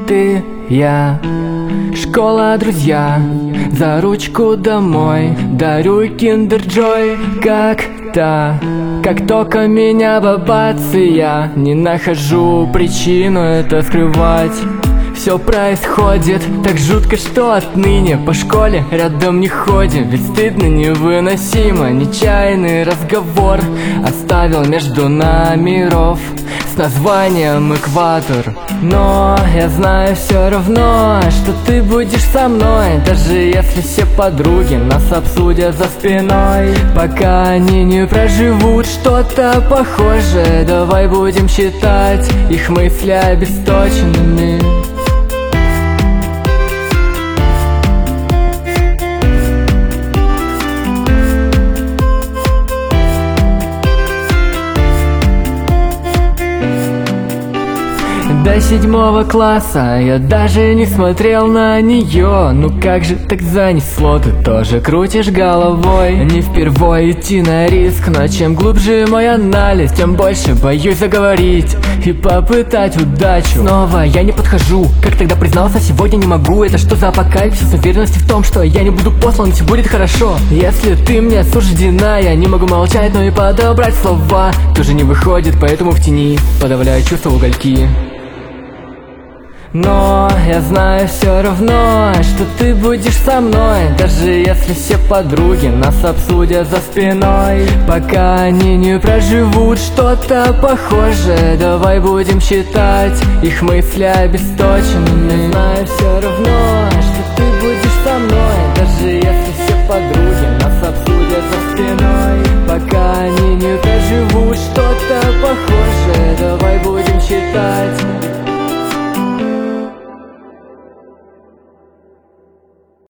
ты, я, школа, друзья, за ручку домой, дарю Kinder Joy. Как только меня бабац, и я не нахожу причину это скрывать. Все происходит так жутко, что отныне по школе рядом не ходим. Ведь стыдно невыносимо, нечаянный разговор оставил между нами ров с названием «Экватор». Но я знаю все равно, что ты будешь со мной, даже если все подруги нас обсудят за спиной. Пока они не проживут что-то похожее, давай будем считать их мысли обесточенными. До 7 класса я даже не смотрел на нее. Ну как же так занесло, ты тоже крутишь головой. Не впервой идти на риск, но чем глубже мой анализ, тем больше боюсь заговорить и попытать удачу. Снова я не подхожу, как тогда признался, сегодня не могу. Это что за апокалипсис? Уверенности в том, что я не буду послан, все будет хорошо. Если ты мне суждена, я не могу молчать, но и подобрать слова тоже не выходит, поэтому в тени подавляю чувства угольки. Но я знаю все равно, что ты будешь со мной, даже если все подруги нас обсудят за спиной. Пока они не проживут что-то похожее, давай будем считать их мысли обесточенными. Я знаю все равно, что ты будешь со мной, даже если все подруги